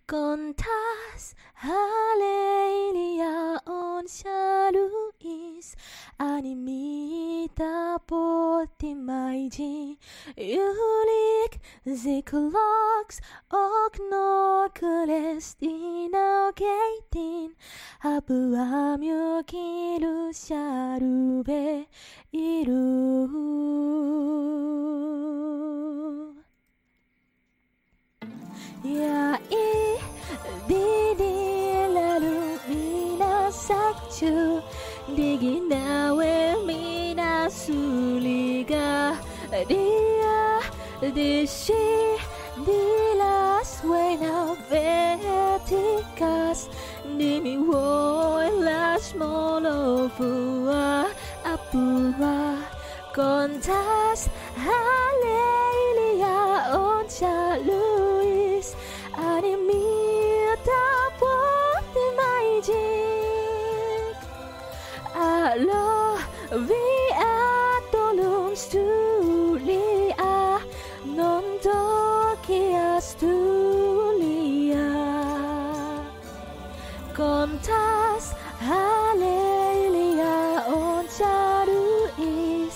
Contas Halelia on Shaluis Animita Potimaiji Ulik Ziklox Oknokules Dinaogatin Habuamyokiru Sharube Iru Ya Didi lalu mina sakju Digi nawe mina suliga Dia dishi dilas wena vetikas Nimi woi las molofua apua Contas Halelia on Luis Animita Potimaiji Allo via tolum stulia Non tokia stulia Contas Halelia on Luis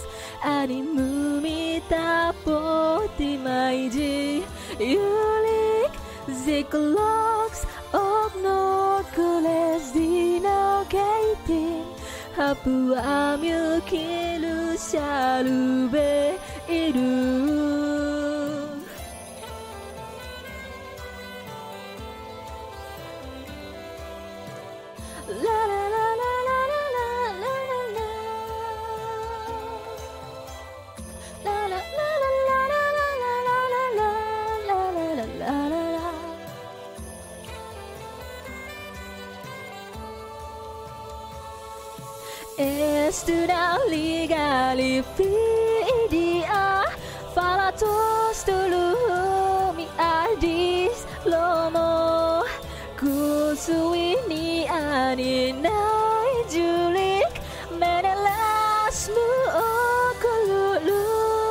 Animita Potimaiji Ulik Ziklox Oknokules Dinaogatin Hapuamyokiru Sharube Iru La la la la la la la la la La la la la la la la la la la la la la Estuda ligali fidia Falatos tulumi adis lomo Kusuini aninai julik Menelasmu okululu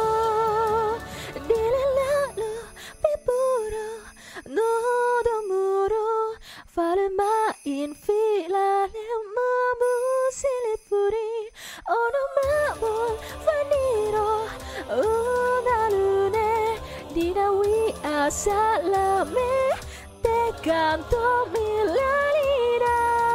Dilalalu pipuro Nodomuro Falemain filalemamu silipuri Onomamon vaniro Unalune Dinawi asalame Te canto milanina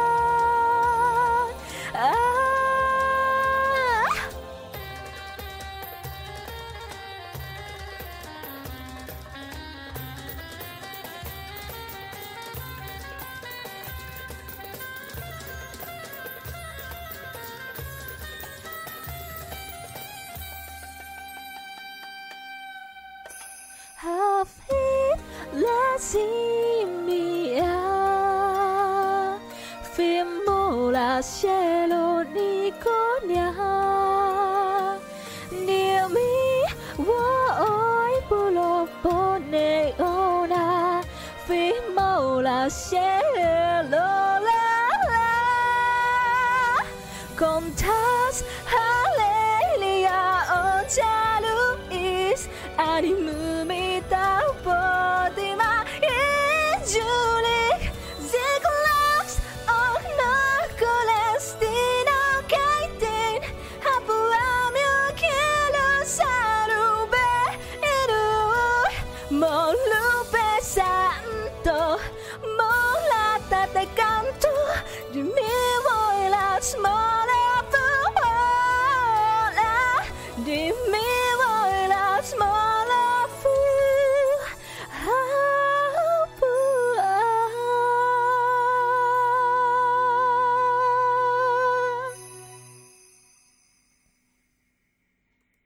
Hafid lasimia Fimola cielo niconia Nimi woi pulo poneona Fimola cielo la la Contas Halelia on Luis Animita Potima Julik Ziklox Oknokules Dinaogatin Hapuamyokiru Sharube Iru Molupe santo Molata te canto